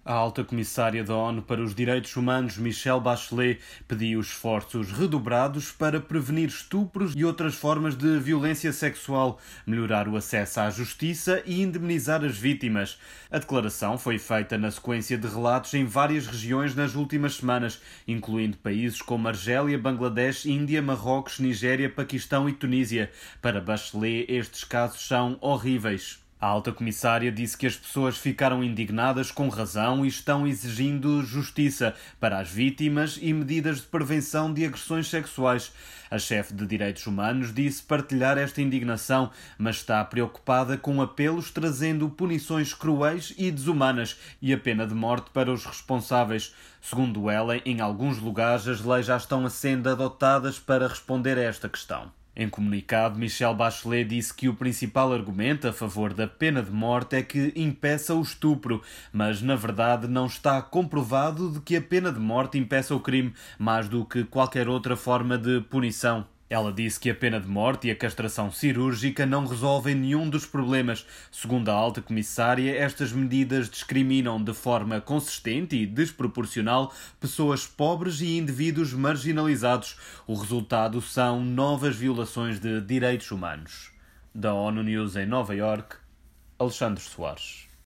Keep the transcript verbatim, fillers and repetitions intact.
A alta comissária da ONU para os Direitos Humanos, Michelle Bachelet, pediu esforços redobrados para prevenir estupros e outras formas de violência sexual, melhorar o acesso à justiça e indemnizar as vítimas. A declaração foi feita na sequência de relatos em várias regiões nas últimas semanas, incluindo países como Argélia, Bangladesh, Índia, Marrocos, Nigéria, Paquistão e Tunísia. Para Bachelet, estes casos são horríveis. A alta comissária disse que as pessoas ficaram indignadas com razão e estão exigindo justiça para as vítimas e medidas de prevenção de agressões sexuais. A chefe de Direitos Humanos disse partilhar esta indignação, mas está preocupada com apelos trazendo punições cruéis e desumanas e a pena de morte para os responsáveis. Segundo ela, em alguns lugares as leis já estão a sendo adotadas para responder a esta questão. Em comunicado, Michelle Bachelet disse que o principal argumento a favor da pena de morte é que impeça o estupro, mas na verdade não está comprovado de que a pena de morte impeça o crime, mais do que qualquer outra forma de punição. Ela disse que a pena de morte e a castração cirúrgica não resolvem nenhum dos problemas. Segundo a alta comissária, estas medidas discriminam de forma consistente e desproporcional pessoas pobres e indivíduos marginalizados. O resultado são novas violações de direitos humanos. Da ONU News em Nova Iorque, Alexandre Soares.